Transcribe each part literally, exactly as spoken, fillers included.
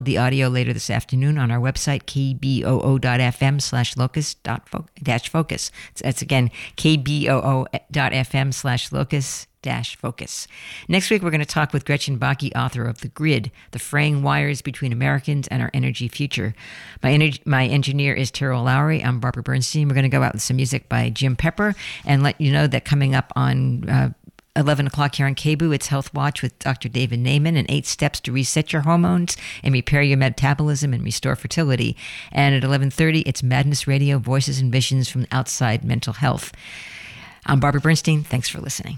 the audio later this afternoon on our website, kboo.fm slash locus dash focus. That's again, kboo.fm slash locus dash focus. Next week, we're going to talk with Gretchen Bakke, author of The Grid, The Fraying Wires Between Americans and Our Energy Future. My, ener- my engineer is Terrell Lowry. I'm Barbara Bernstein. We're going to go out with some music by Jim Pepper and let you know that coming up on uh, eleven o'clock here on K B O O, it's Health Watch with Doctor David Naiman and eight steps to reset your hormones and repair your metabolism and restore fertility. And at eleven thirty, it's Madness Radio, Voices and Visions from Outside Mental Health. I'm Barbara Bernstein. Thanks for listening.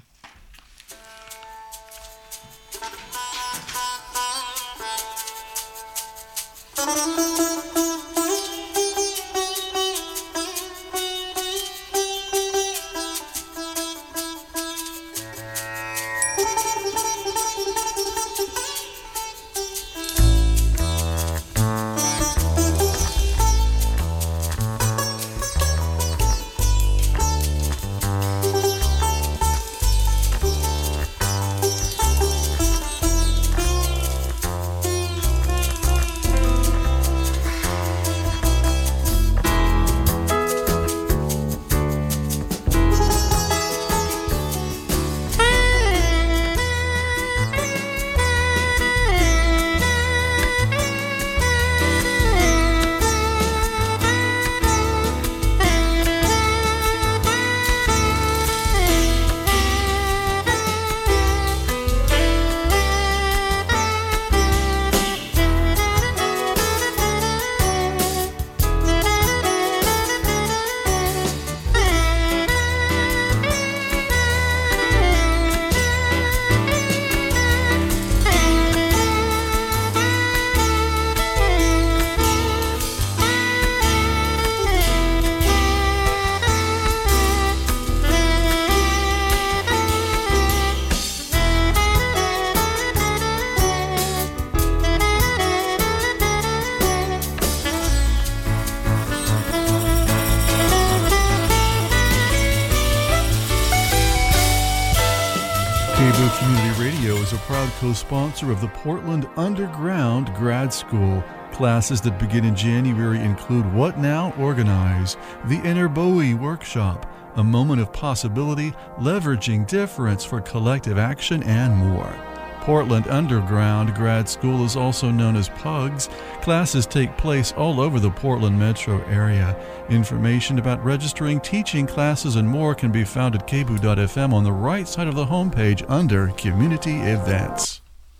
Co-sponsor of the Portland Underground Grad School. Classes that begin in January include What Now? Organize, the Inner Bowie Workshop, A Moment of Possibility, Leveraging Difference for Collective Action, and more. Portland Underground Grad School is also known as PUGS. Classes take place all over the Portland metro area. Information about registering, teaching classes, and more can be found at k b o o dot f m on the right side of the homepage under Community Events.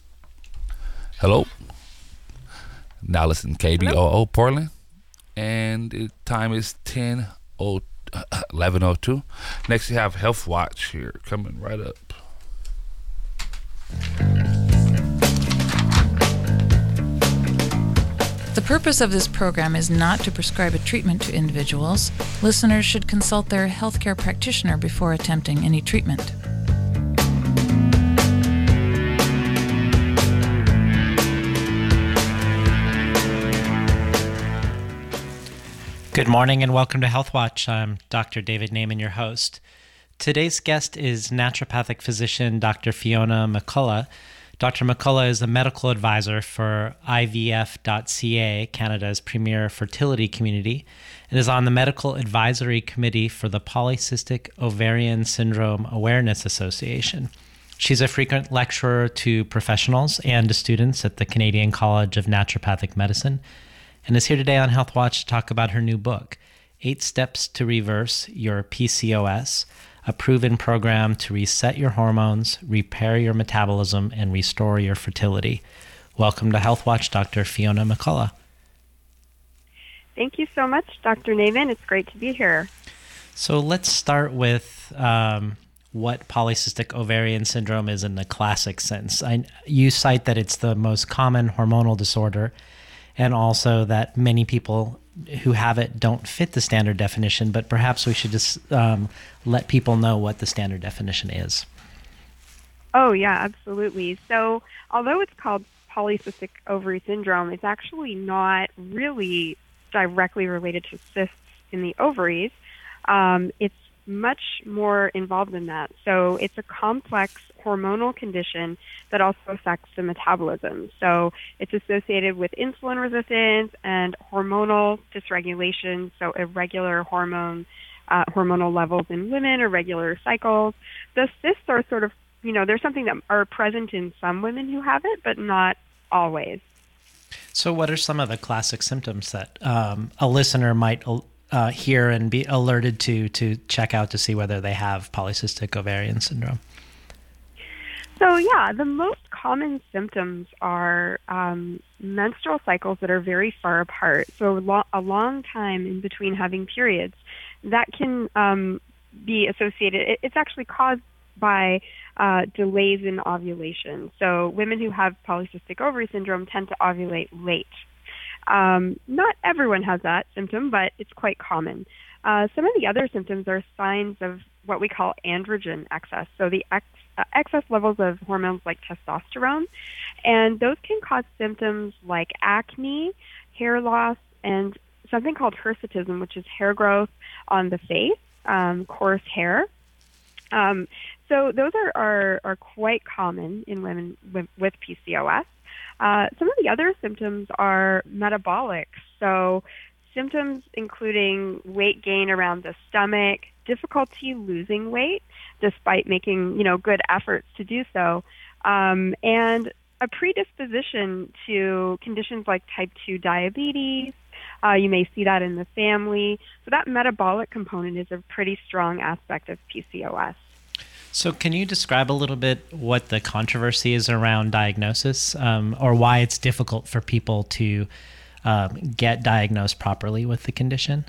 Hello. Now listen, K B O O Portland, and the time is ten oh eleven oh two. Next, you have Health Watch here coming right up. The purpose of this program is not to prescribe a treatment to individuals. Listeners should consult their healthcare practitioner before attempting any treatment. Good morning and welcome to Health Watch. I'm Doctor David Naiman, your host. Today's guest is naturopathic physician Doctor Fiona McCullough. Doctor McCullough is a medical advisor for I V F dot C A, Canada's premier fertility community, and is on the medical advisory committee for the Polycystic Ovarian Syndrome Awareness Association. She's a frequent lecturer to professionals and to students at the Canadian College of Naturopathic Medicine, and is here today on Health Watch to talk about her new book, Eight Steps to Reverse Your P C O S, a proven program to reset your hormones, repair your metabolism, and restore your fertility. Welcome to Health Watch, Doctor Fiona McCullough. Thank you so much, Doctor Naiman. It's great to be here. So let's start with um, what polycystic ovarian syndrome is in the classic sense. I, you cite that it's the most common hormonal disorder, and also that many people who have it don't fit the standard definition, but perhaps we should just um, let people know what the standard definition is. Oh, yeah, absolutely. So although it's called polycystic ovary syndrome, it's actually not really directly related to cysts in the ovaries. Um, it's much more involved than that. So it's a complex hormonal condition that also affects the metabolism. So it's associated with insulin resistance and hormonal dysregulation, so irregular hormone uh, hormonal levels in women, irregular cycles. The cysts are sort of, you know, they're something that are present in some women who have it, but not always. So what are some of the classic symptoms that um, a listener might uh, hear and be alerted to to check out to see whether they have polycystic ovarian syndrome? So yeah, the most common symptoms are um, menstrual cycles that are very far apart, so lo- a long time in between having periods. That can um, be associated, it, it's actually caused by uh, delays in ovulation. So women who have polycystic ovary syndrome tend to ovulate late. Um, not everyone has that symptom, but it's quite common. Uh, some of the other symptoms are signs of what we call androgen excess, so the ex- uh, excess levels of hormones like testosterone, and those can cause symptoms like acne, hair loss, and something called hirsutism, which is hair growth on the face, um, coarse hair. Um, so those are, are, are quite common in women with, with P C O S. Uh, some of the other symptoms are metabolic, so symptoms including weight gain around the stomach, difficulty losing weight despite making, you know, good efforts to do so, um, and a predisposition to conditions like type two diabetes. Uh, you may see that in the family. So that metabolic component is a pretty strong aspect of P C O S. So can you describe a little bit what the controversy is around diagnosis, um, or why it's difficult for people to um, get diagnosed properly with the condition?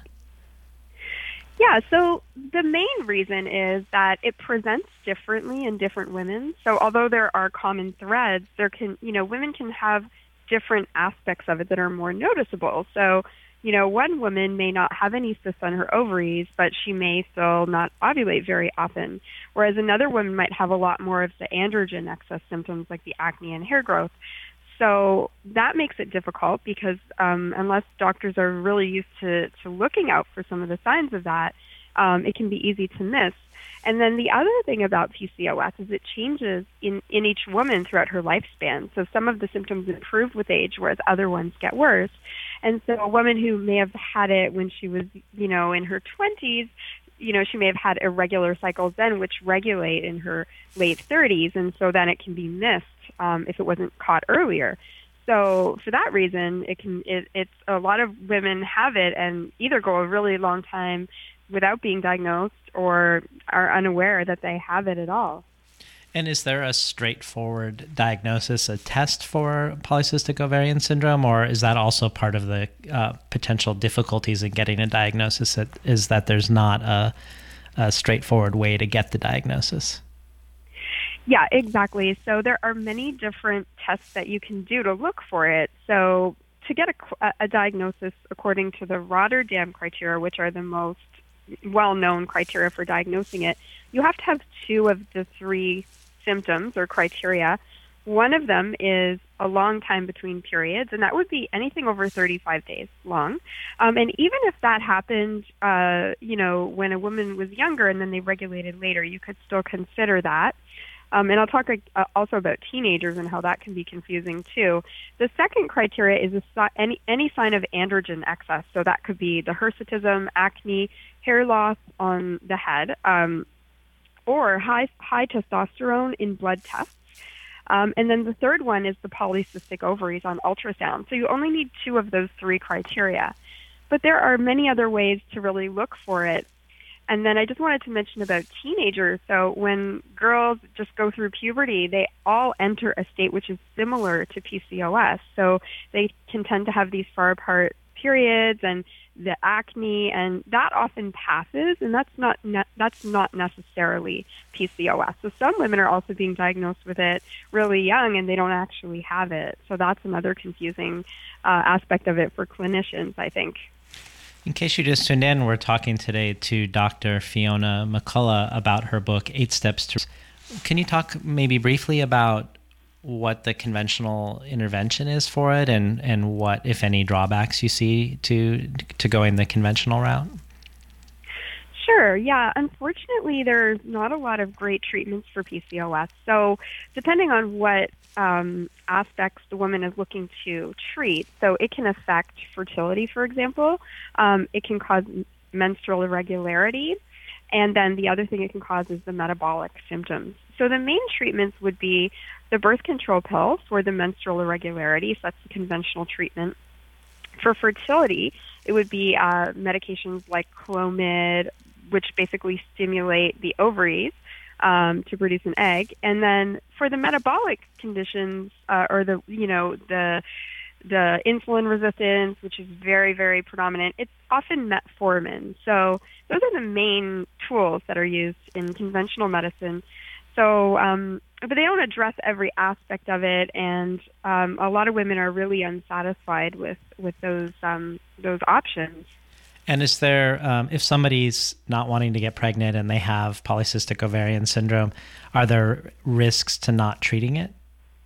Yeah, so the main reason is that it presents differently in different women. So although there are common threads, there can, you know, women can have different aspects of it that are more noticeable. So, you know, one woman may not have any cysts on her ovaries, but she may still not ovulate very often, whereas another woman might have a lot more of the androgen excess symptoms like the acne and hair growth. So that makes it difficult because um, unless doctors are really used to, to looking out for some of the signs of that, um, it can be easy to miss. And then the other thing about P C O S is it changes in, in each woman throughout her lifespan. So some of the symptoms improve with age, whereas other ones get worse. And so a woman who may have had it when she was, you know, in her twenties, you know, she may have had irregular cycles then, which regulate in her late thirties. And so then it can be missed um, if it wasn't caught earlier. So for that reason, it can, it, it's a lot of women have it and either go a really long time without being diagnosed or are unaware that they have it at all. And is there a straightforward diagnosis, a test for polycystic ovarian syndrome, or is that also part of the uh, potential difficulties in getting a diagnosis, that, is that there's not a, a straightforward way to get the diagnosis? Yeah, exactly. So there are many different tests that you can do to look for it. So to get a, a diagnosis according to the Rotterdam criteria, which are the most well-known criteria for diagnosing it, you have to have two of the three symptoms or criteria. One of them is a long time between periods, and that would be anything over thirty-five days long. Um, and even if that happened, uh, you know, when a woman was younger and then they regulated later, you could still consider that. Um, and I'll talk uh, also about teenagers and how that can be confusing too. The second criteria is a, any any sign of androgen excess. So that could be the hirsutism, acne, hair loss on the head, um, or high high testosterone in blood tests. Um, and then the third one is the polycystic ovaries on ultrasound. So you only need two of those three criteria. But there are many other ways to really look for it. And then I just wanted to mention about teenagers. So when girls just go through puberty, they all enter a state which is similar to P C O S. So they can tend to have these far apart periods and the acne, and that often passes, and that's not ne- that's not necessarily P C O S. So some women are also being diagnosed with it really young, and they don't actually have it. So that's another confusing uh, aspect of it for clinicians, I think. In case you just tuned in, we're talking today to Doctor Fiona McCullough about her book, Eight Steps to... Can you talk maybe briefly about what the conventional intervention is for it and, and what, if any, drawbacks you see to to going the conventional route? Sure, yeah. Unfortunately, there's not a lot of great treatments for P C O S. So depending on what um, aspects the woman is looking to treat, so it can affect fertility, for example. Um, it can cause menstrual irregularity. And then the other thing it can cause is the metabolic symptoms. So the main treatments would be the birth control pill for the menstrual irregularities. That's the conventional treatment. For fertility, it would be uh, medications like Clomid, which basically stimulate the ovaries um, to produce an egg. And then for the metabolic conditions, uh, or the you know the the insulin resistance, which is very very predominant, it's often metformin. So those are the main tools that are used in conventional medicine. So, um, but they don't address every aspect of it, and um, a lot of women are really unsatisfied with with those um, those options. And is there, um, if somebody's not wanting to get pregnant and they have polycystic ovarian syndrome, are there risks to not treating it?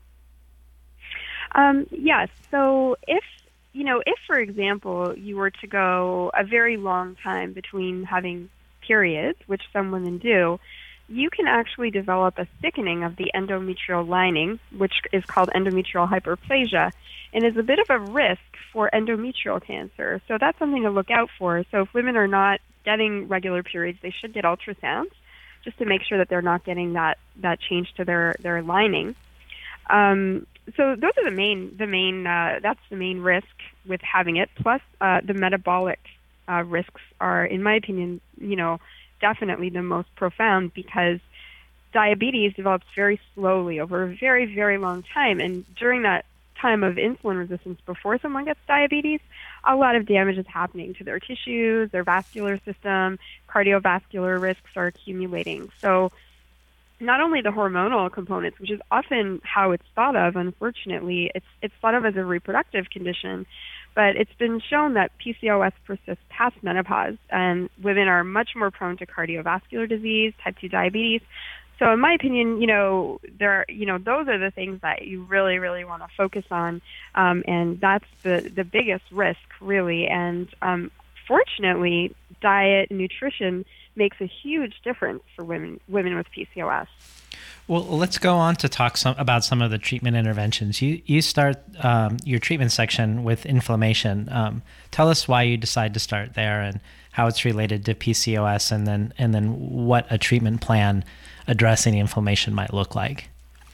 Um, yes. So if, you know, if, for example, you were to go a very long time between having periods, which some women do, you can actually develop a thickening of the endometrial lining, which is called endometrial hyperplasia, and is a bit of a risk for endometrial cancer. So that's something to look out for. So if women are not getting regular periods, they should get ultrasounds just to make sure that they're not getting that, that change to their, their lining. Um, so those are the main, the main, uh, that's the main risk with having it. Plus, uh, the metabolic uh, risks are, in my opinion, you know, definitely the most profound, because diabetes develops very slowly over a very, very long time. And during that time of insulin resistance before someone gets diabetes, a lot of damage is happening to their tissues, their vascular system, cardiovascular risks are accumulating. So not only the hormonal components, which is often how it's thought of, unfortunately, it's it's thought of as a reproductive condition, but it's been shown that P C O S persists past menopause, and women are much more prone to cardiovascular disease, type two diabetes. So in my opinion, you know, there, you know, those are the things that you really, really want to focus on, um, and that's the, the biggest risk, really. And um, fortunately, diet and nutrition makes a huge difference for women women with P C O S. Well, let's go on to talk some, about some of the treatment interventions. You you start um, your treatment section with inflammation. Um, tell us why you decide to start there and how it's related to P C O S, and then and then what a treatment plan addressing the inflammation might look like.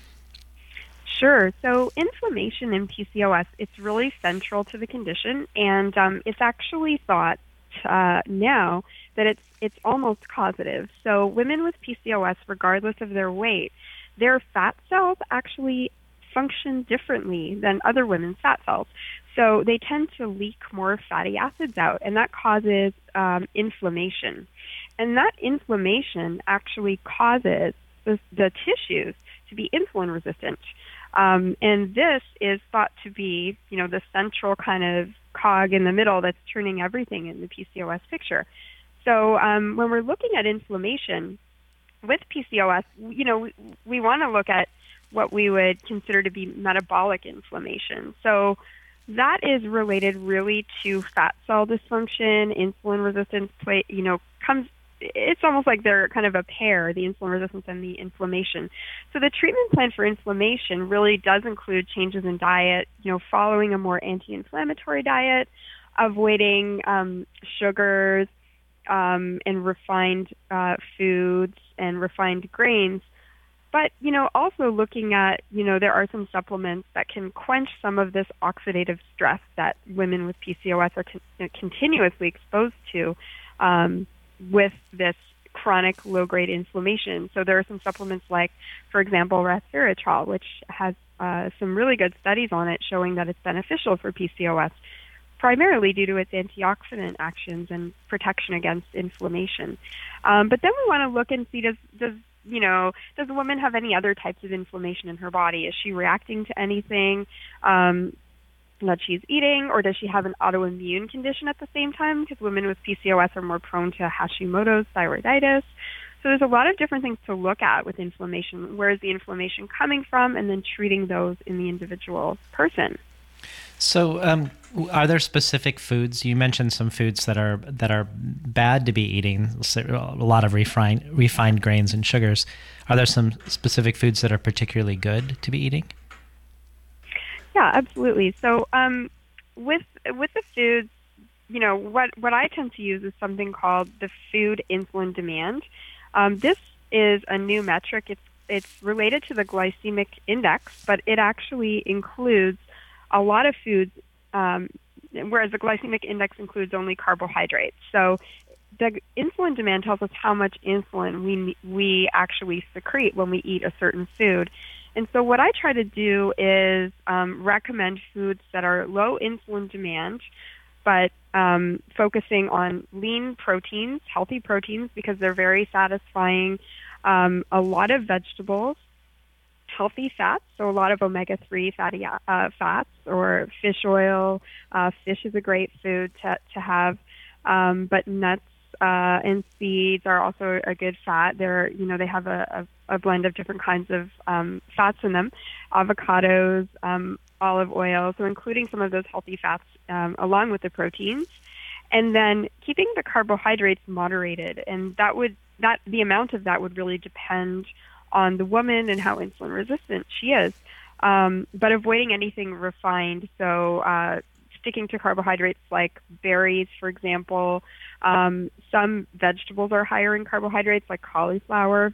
Sure. So inflammation in P C O S, it's really central to the condition, and um, it's actually thought uh, now that it's it's almost causative. So women with P C O S, regardless of their weight, their fat cells actually function differently than other women's fat cells. So they tend to leak more fatty acids out, and that causes um, inflammation. And that inflammation actually causes the, the tissues to be insulin resistant. Um, and this is thought to be, you know, the central kind of cog in the middle that's turning everything in the P C O S picture. So um, when we're looking at inflammation with P C O S, you know, we, we want to look at what we would consider to be metabolic inflammation. So that is related really to fat cell dysfunction, insulin resistance, play, you know, comes, it's almost like they're kind of a pair, the insulin resistance and the inflammation. So the treatment plan for inflammation really does include changes in diet, you know, following a more anti-inflammatory diet, avoiding um, sugars, Um, and refined uh, foods and refined grains. But, you know, also looking at, you know, there are some supplements that can quench some of this oxidative stress that women with P C O S are con- continuously exposed to um, with this chronic low-grade inflammation. So there are some supplements like, for example, resveratrol, which has uh, some really good studies on it showing that it's beneficial for P C O S, primarily due to its antioxidant actions and protection against inflammation. Um, but then we want to look and see, does, does, you know, does the woman have any other types of inflammation in her body? Is she reacting to anything um, that she's eating, or does she have an autoimmune condition at the same time? Because women with P C O S are more prone to Hashimoto's thyroiditis. So there's a lot of different things to look at with inflammation. Where is the inflammation coming from, and then treating those in the individual person. So, um, are there specific foods? You mentioned some foods that are that are bad to be eating. So a lot of refined refined grains and sugars. Are there some specific foods that are particularly good to be eating? Yeah, absolutely. So, um, with with the foods, you know, what what I tend to use is something called the food insulin demand. Um, this is a new metric. It's it's related to the glycemic index, but it actually includes a lot of foods, um, whereas the glycemic index includes only carbohydrates. So the insulin demand tells us how much insulin we we actually secrete when we eat a certain food. And so what I try to do is um, recommend foods that are low insulin demand, but um, focusing on lean proteins, healthy proteins, because they're very satisfying, um, a lot of vegetables, healthy fats, so a lot of omega three fatty uh, fats or fish oil. Uh, fish is a great food to, to have, um, but nuts uh, and seeds are also a good fat. They're, you know, they have a, a, a blend of different kinds of um, fats in them. Avocados, um, olive oil, so including some of those healthy fats um, along with the proteins, and then keeping the carbohydrates moderated, and that would that the amount of that would really depend on the woman and how insulin resistant she is, um, but avoiding anything refined. So uh, sticking to carbohydrates like berries, for example. Um, some vegetables are higher in carbohydrates, like cauliflower,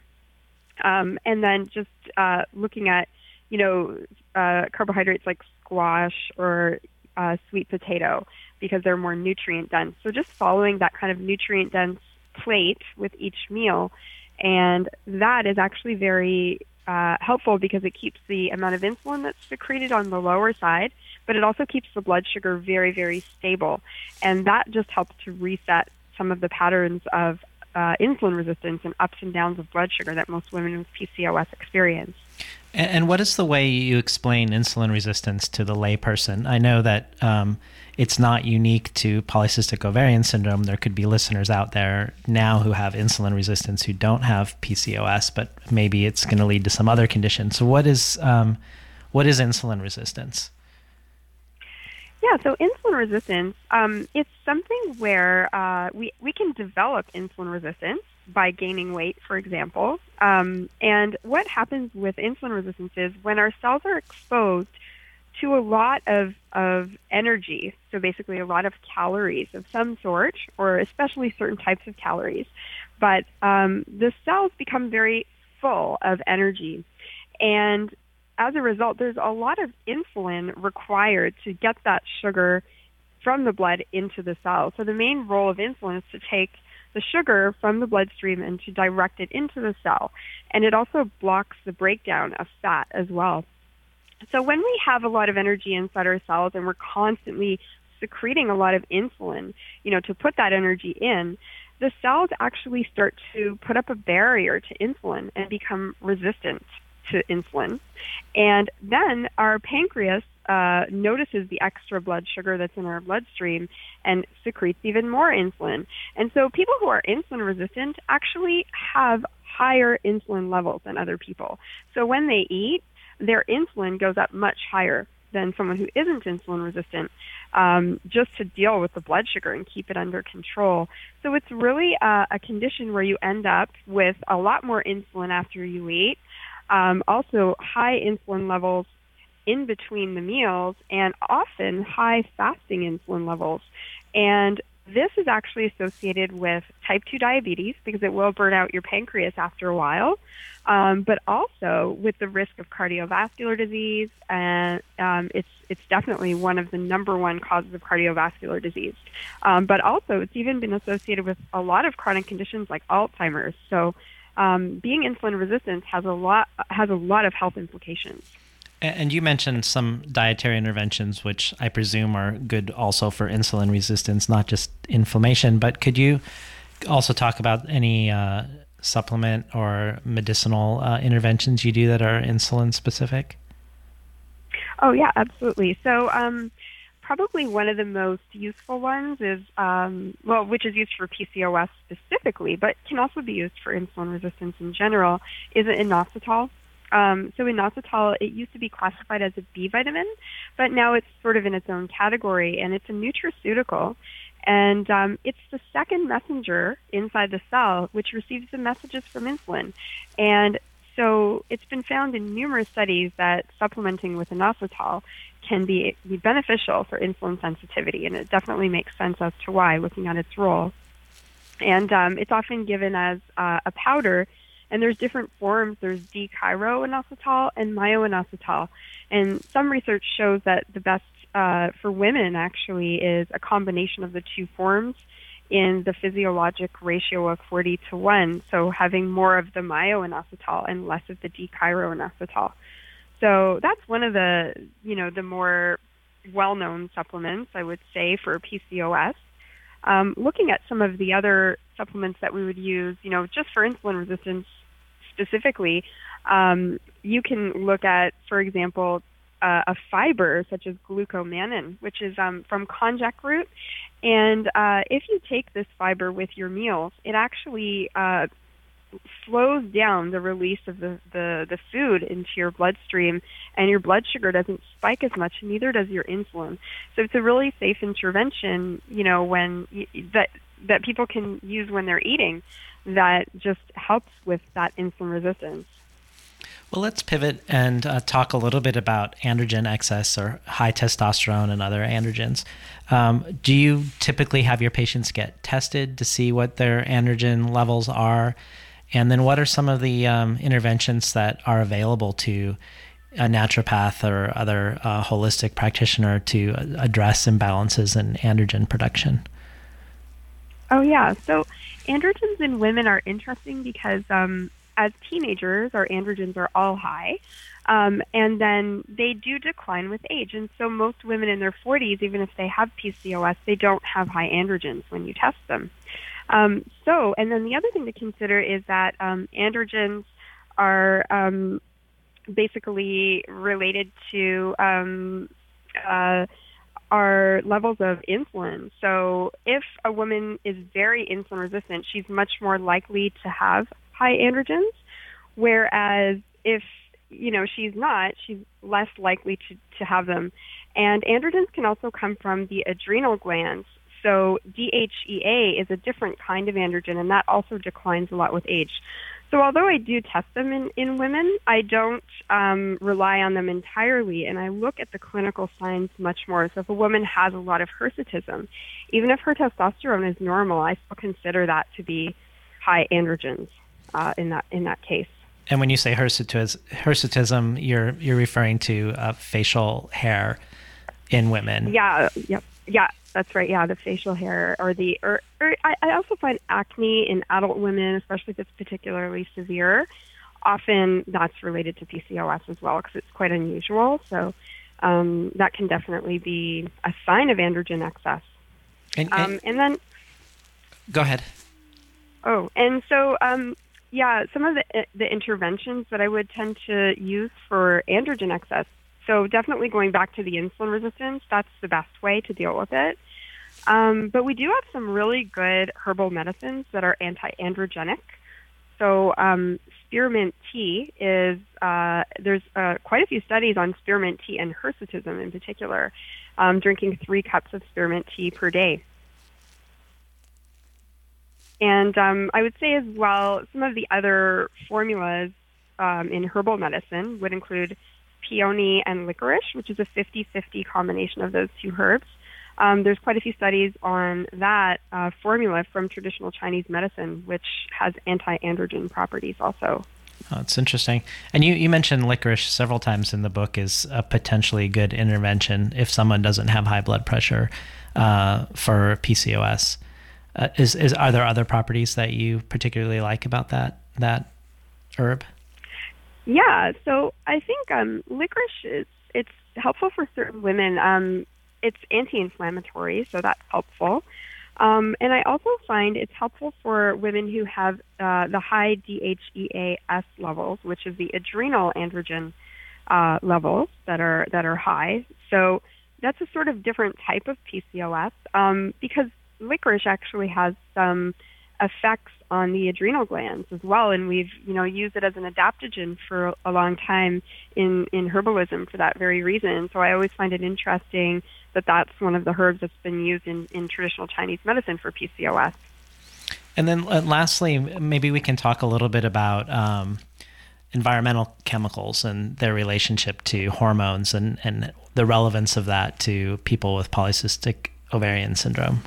um, and then just uh, looking at, you know, uh, carbohydrates like squash or uh, sweet potato, because they're more nutrient dense. So just following that kind of nutrient dense plate with each meal, and that is actually very uh, helpful because it keeps the amount of insulin that's secreted on the lower side, but it also keeps the blood sugar very, very stable. And that just helps to reset some of the patterns of uh, insulin resistance and ups and downs of blood sugar that most women with P C O S experience. And what is the way you explain insulin resistance to the layperson? I know that um, it's not unique to polycystic ovarian syndrome. There could be listeners out there now who have insulin resistance who don't have P C O S, but maybe it's going to lead to some other condition. So what is um, what is insulin resistance? Yeah, so insulin resistance, um, it's something where uh, we, we can develop insulin resistance by gaining weight, for example. Um, and what happens with insulin resistance is when our cells are exposed to a lot of, of energy, so basically a lot of calories of some sort, or especially certain types of calories, but um, the cells become very full of energy. And as a result, there's a lot of insulin required to get that sugar from the blood into the cell. So the main role of insulin is to take the sugar from the bloodstream and to direct it into the cell. And it also blocks the breakdown of fat as well. So when we have a lot of energy inside our cells and we're constantly secreting a lot of insulin, you know, to put that energy in, the cells actually start to put up a barrier to insulin and become resistant to insulin. And then our pancreas uh, notices the extra blood sugar that's in our bloodstream and secretes even more insulin. And so people who are insulin resistant actually have higher insulin levels than other people. So when they eat, their insulin goes up much higher than someone who isn't insulin resistant, um, just to deal with the blood sugar and keep it under control. So it's really a, a condition where you end up with a lot more insulin after you eat, um, also high insulin levels in between the meals, and often high fasting insulin levels. And this is actually associated with type two diabetes because it will burn out your pancreas after a while, um, but also with the risk of cardiovascular disease. And um, it's it's definitely one of the number one causes of cardiovascular disease. Um, but also, it's even been associated with a lot of chronic conditions like Alzheimer's. So, um, being insulin resistant has a lot has a lot of health implications. And you mentioned some dietary interventions, which I presume are good also for insulin resistance, not just inflammation. But could you also talk about any uh, supplement or medicinal uh, interventions you do that are insulin specific? Oh, yeah, absolutely. So um, probably one of the most useful ones is, um, well, which is used for P C O S specifically, but can also be used for insulin resistance in general, is inositol. Um, so inositol, it used to be classified as a B vitamin, but now it's sort of in its own category, and it's a nutraceutical. And um, it's the second messenger inside the cell which receives the messages from insulin. And so it's been found in numerous studies that supplementing with inositol can be, be beneficial for insulin sensitivity, and it definitely makes sense as to why, looking at its role. And um, it's often given as uh, a powder, and there's different forms. There's D-chiro-inositol and myo-inositol. And some research shows that the best uh, for women actually is a combination of the two forms in the physiologic ratio of forty to one, so having more of the myo-inositol and less of the D-chiro-inositol. So that's one of the, you know, the more well-known supplements, I would say, for P C O S. Um, looking at some of the other supplements that we would use, you know, just for insulin resistance specifically, um, you can look at, for example, uh, a fiber such as glucomannan, which is um, from konjac root. And uh, if you take this fiber with your meals, it actually uh, slows down the release of the, the, the food into your bloodstream, and your blood sugar doesn't spike as much, and neither does your insulin. So it's a really safe intervention, you know, when y- that that people can use when they're eating, that just helps with that insulin resistance. Well, let's pivot and uh, talk a little bit about androgen excess or high testosterone and other androgens. Um, do you typically have your patients get tested to see what their androgen levels are? And then what are some of the um, interventions that are available to a naturopath or other uh, holistic practitioner to address imbalances in androgen production? Oh, yeah. So androgens in women are interesting because um, as teenagers, our androgens are all high, um, and then they do decline with age. And so most women in their forties, even if they have P C O S, they don't have high androgens when you test them. Um, so, and then the other thing to consider is that um, androgens are um, basically related to um, uh, our levels of insulin. So if a woman is very insulin resistant, she's much more likely to have high androgens, whereas if, you know, she's not, she's less likely to, to have them. And androgens can also come from the adrenal glands. So D H E A is a different kind of androgen, and that also declines a lot with age. So although I do test them in, in women, I don't um, rely on them entirely, and I look at the clinical signs much more. So if a woman has a lot of hirsutism, even if her testosterone is normal, I still consider that to be high androgens uh, in that in that case. And when you say hirsutis- hirsutism, you're you're referring to uh, facial hair in women. Yeah, yep, yeah. That's right. Yeah, the facial hair or the or, or I, I also find acne in adult women, especially if it's particularly severe. Often that's related to P C O S as well because it's quite unusual. So um, that can definitely be a sign of androgen excess. And, and, um, and then go ahead. Oh, and so um, yeah, some of the the interventions that I would tend to use for androgen excess. So definitely going back to the insulin resistance, that's the best way to deal with it. Um, but we do have some really good herbal medicines that are anti-androgenic. So um, spearmint tea is, uh, there's uh, quite a few studies on spearmint tea and hirsutism in particular, um, drinking three cups of spearmint tea per day. And um, I would say as well, some of the other formulas um, in herbal medicine would include peony and licorice, which is a fifty-fifty combination of those two herbs. Um, there's quite a few studies on that uh, formula from traditional Chinese medicine, which has anti-androgen properties also. Oh, it's interesting. And you, you mentioned licorice several times in the book as a potentially good intervention if someone doesn't have high blood pressure uh, for P C O S. Uh, is, is are there other properties that you particularly like about that that herb? Yeah, so I think um, licorice is it's helpful for certain women. Um, it's anti-inflammatory, so that's helpful. Um, and I also find it's helpful for women who have uh, the high D H E A S levels, which is the adrenal androgen uh, levels that are that are high. So that's a sort of different type of P C O S um, because licorice actually has some effects on the adrenal glands as well. And we've, you know, used it as an adaptogen for a long time in, in herbalism for that very reason. So I always find it interesting that that's one of the herbs that's been used in, in traditional Chinese medicine for P C O S. And then uh, lastly, maybe we can talk a little bit about um, environmental chemicals and their relationship to hormones and, and the relevance of that to people with polycystic ovarian syndrome.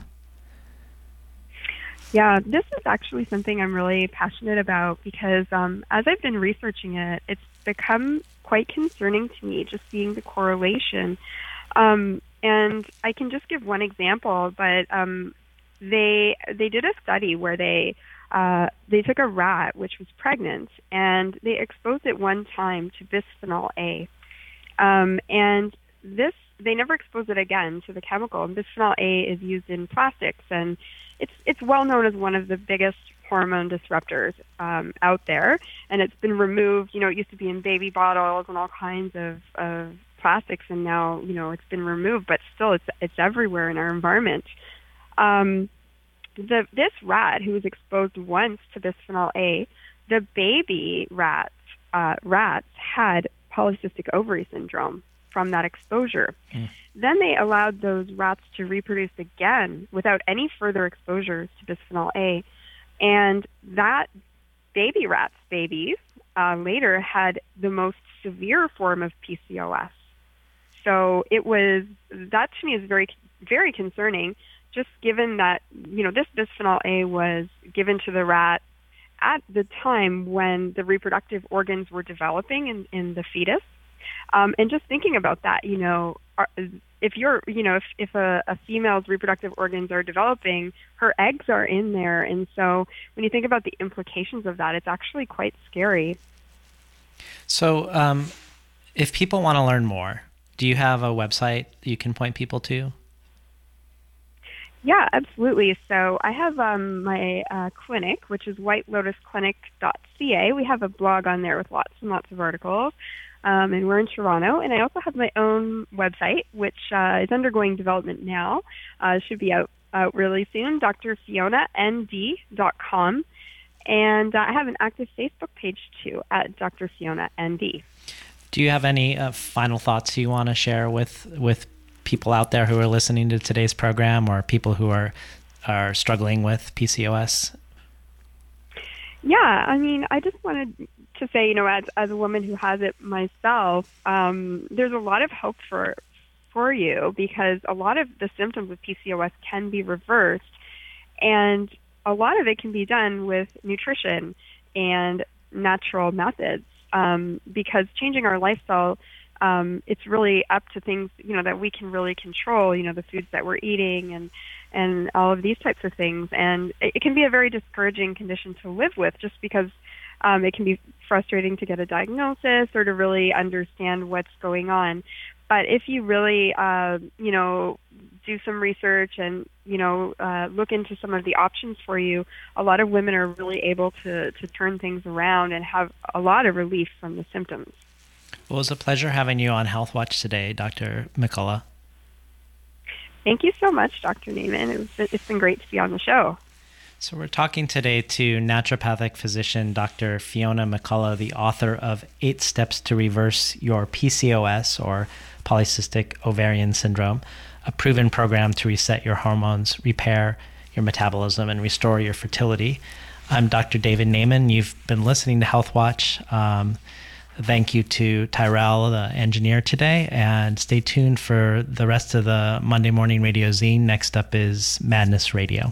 Yeah, this is actually something I'm really passionate about because um, as I've been researching it, it's become quite concerning to me just seeing the correlation. Um, and I can just give one example, but um, they they did a study where they uh, they took a rat which was pregnant and they exposed it one time to bisphenol A, um, and this they never exposed it again to the chemical. And bisphenol A is used in plastics, and it's it's well known as one of the biggest hormone disruptors um, out there. And it's been removed. You know, it used to be in baby bottles and all kinds of, of plastics, and now you know it's been removed. But still, it's it's everywhere in our environment. Um, the this rat who was exposed once to bisphenol A, the baby rats uh, rats had polycystic ovary syndrome from that exposure. Mm. Then they allowed those rats to reproduce again without any further exposures to bisphenol A, and that baby rat's babies uh, later had the most severe form of P C O S. So it was that to me is very very concerning. Just given that, you know, this bisphenol A was given to the rat at the time when the reproductive organs were developing in, in the fetus. Um, and just thinking about that, you know, are, if you're, you know, if, if a, a female's reproductive organs are developing, her eggs are in there. And so when you think about the implications of that, it's actually quite scary. So um, if people want to learn more, do you have a website you can point people to? Yeah, absolutely. So I have um, my uh, clinic, which is white lotus clinic dot c a. We have a blog on there with lots and lots of articles, um, and we're in Toronto. And I also have my own website, which uh, is undergoing development now. Uh, should be out, out really soon, D R Fiona N D dot com. And uh, I have an active Facebook page, too, at D R Fiona N D. Do you have any uh, final thoughts you want to share with with people out there who are listening to today's program, or people who are are struggling with P C O S? Yeah, I mean, I just wanted to say, you know, as as a woman who has it myself, um, there's a lot of hope for for you because a lot of the symptoms of P C O S can be reversed, and a lot of it can be done with nutrition and natural methods. Um, because changing our lifestyle, Um, it's really up to things, you know, that we can really control, you know, the foods that we're eating and, and all of these types of things. And it, it can be a very discouraging condition to live with just because um, it can be frustrating to get a diagnosis or to really understand what's going on. But if you really, uh, you know, do some research and, you know, uh, look into some of the options for you, a lot of women are really able to, to turn things around and have a lot of relief from the symptoms. Well, it was a pleasure having you on Health Watch today, Doctor McCullough. Thank you so much, Doctor Naiman. It was, it's been great to be on the show. So we're talking today to naturopathic physician Doctor Fiona McCullough, the author of Eight Steps to Reverse Your P C O S, or Polycystic Ovarian Syndrome, a proven program to reset your hormones, repair your metabolism, and restore your fertility. I'm Doctor David Naiman. You've been listening to Health Watch. Um, Thank you to Tyrell, the engineer today, and stay tuned for the rest of the Monday Morning Radio Zine. Next up is Madness Radio.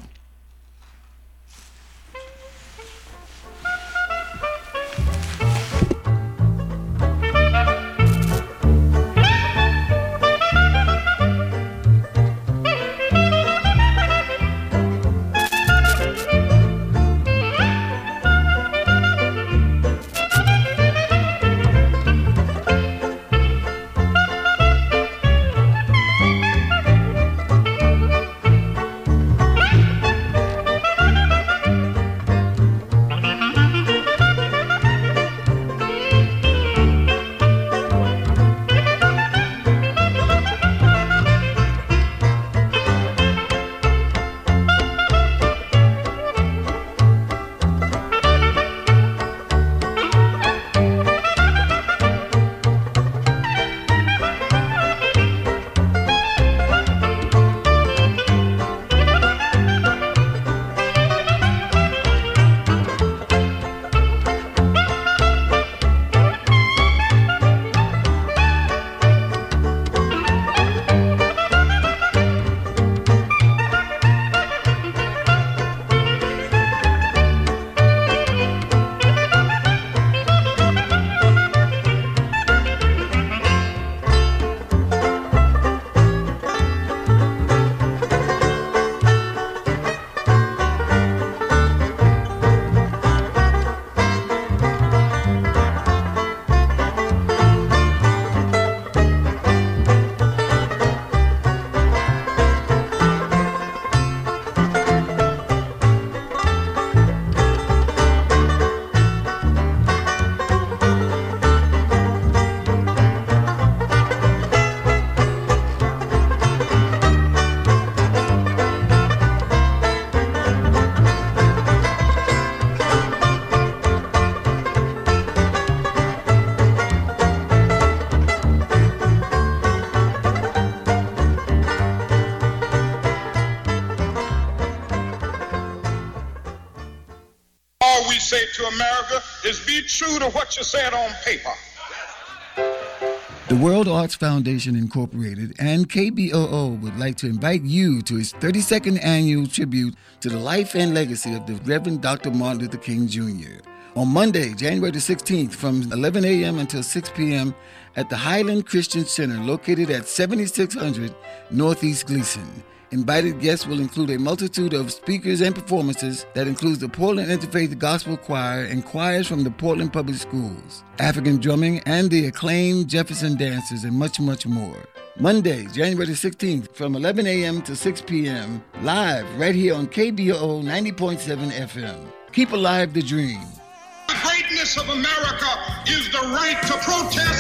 say to America is be true to what you said on paper. The World Arts Foundation Incorporated and K B O O would like to invite you to its thirty-second annual tribute to the life and legacy of the Reverend Doctor Martin Luther King Junior On Monday, January the sixteenth, from eleven a.m. until six p.m. at the Highland Christian Center located at seventy-six hundred Northeast Gleason. Invited guests will include a multitude of speakers and performances that includes the Portland Interfaith Gospel Choir and choirs from the Portland Public Schools, African drumming, and the acclaimed Jefferson Dancers, and much, much more. Monday, January the sixteenth, from eleven a.m. to six p.m., live right here on K B O O ninety point seven F M. Keep alive the dream. The greatness of America is the right to protest